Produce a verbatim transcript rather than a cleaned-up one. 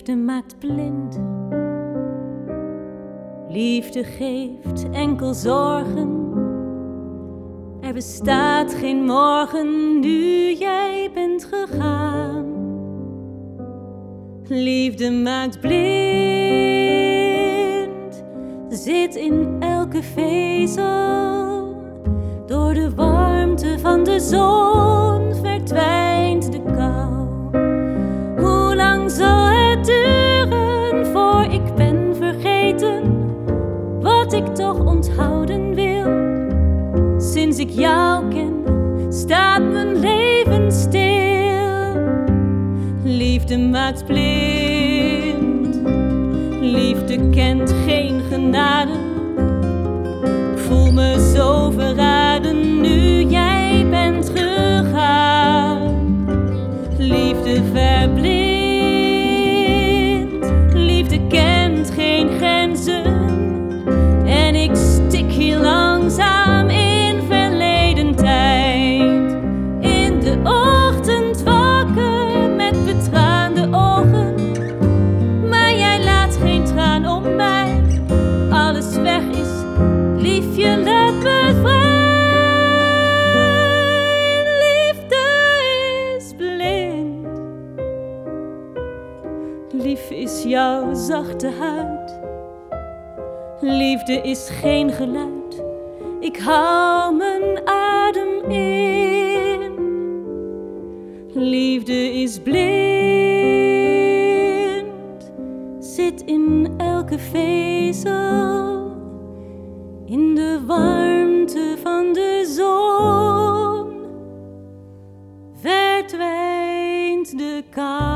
Liefde maakt blind. Liefde geeft enkel zorgen. Er bestaat geen morgen nu jij bent gegaan. Liefde maakt blind. Zit in elke vezel. Door de warmte van de zon verdwijnt de kou. Hoe lang zal het duren voor ik ben vergeten wat ik toch onthouden wil? Sinds ik jou ken, staat mijn leven stil. Liefde maakt blind. Liefde kent geen genade. Ik voel me zo verraden nu jij bent gegaan. Liefde verblindt. Liefde kent geen grenzen. En ik stik hier langzaam in verleden tijd. In de ochtend wakker met betraande ogen. Maar jij laat geen traan om mij. Alles weg is, liefje, laat me vrij. Liefde is blind. Lief is jouw zachte huid. Liefde is geen geluid. Ik hou mijn adem in. Liefde is blind. Zit in elke vezel. In de warmte van de zon verdwijnt de kou.